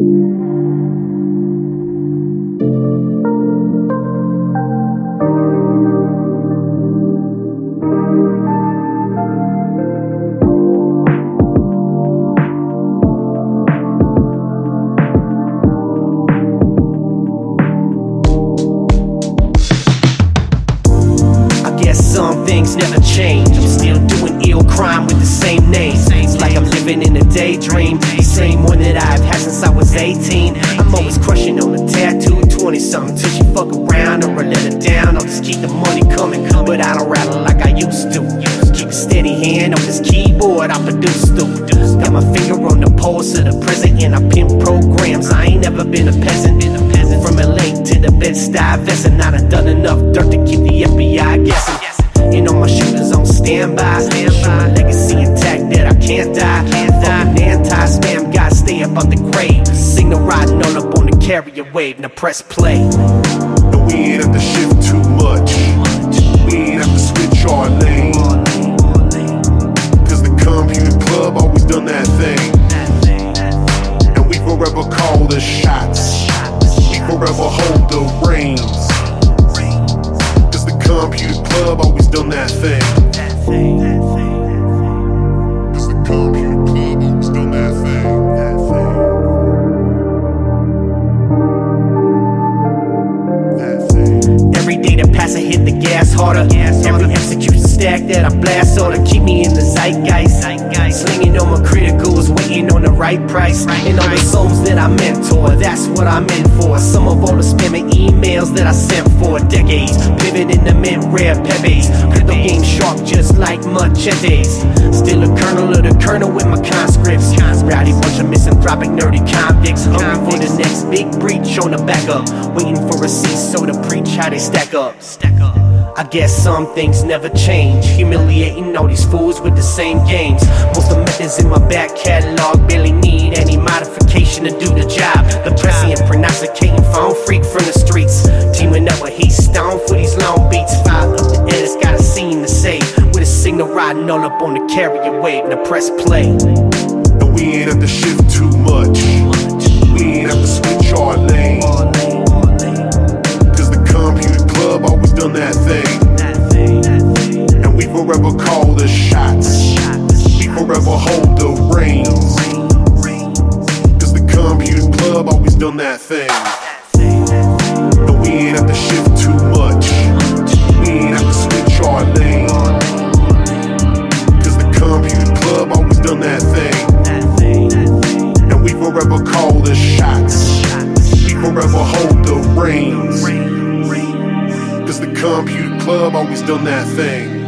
Some things never change. I'm still doing ill crime with the same name. It's like I'm living in a daydream, the same one that I've had since I was 18. I'm always crushing on a tattoo, 20-something, till she fuck around or I let her down. I'll just keep the money coming, but I don't rattle like I used to. Keep a steady hand on this keyboard I produce to. Got my finger on the pulse of the present and I pimp programs. I ain't never been a peasant. From LA to the Bed-Stuy vest, and I done enough dirt to keep the FBI guessing. And all my shooters on standby. Show my legacy intact that I can't die. Fucking anti-spam guys stay up on the grave. Signal riding all up on the carrier wave. Now press play. No, we ain't have to shift too much. We ain't have to switch our lane. Cause the computer club always done that thing. And we forever call the shots. We forever hold the reins. Computer club always done that thing. Cause the computer club always done that thing. Every day that pass I hit the gas harder. Every execution stack that I blast on to keep me in the zeitgeist. Slinging on my criticals, waiting on the right price. And all the souls that I mentor, that's what I'm in for. Some of all the spamming emails that I sent for decades. Pivot in the mid-rare pebbles. Crypto game sharp just like machetes. Still a colonel of the colonel with my conscripts. Rowdy bunch of misanthropic nerdy convicts. Hungry for the next big breach on the back up. Waiting for a CISO to preach how they stack up. I guess some things never change. Humiliating all these fools with the same games. Most of the methods in my back catalog barely need any modification to do the job. The prescient prognosticating phone freak from the streets. Teaming up with Heat Stone for these long beats. File up the edits, got a scene to say. With a signal riding all up on the carrier wave. Now press play. No, we ain't have to shift too much. We ain't have to switch our lane. Cause the computer club always done that thing. And we forever call the shots. We forever hold the reins. Cause the computer club always done that thing. No, we ain't have to shift too much. We ain't have to switch our lane. Cause the computer club always done that thing. And we forever call the shots. We forever hold the reins. Cause the computer club always done that thing.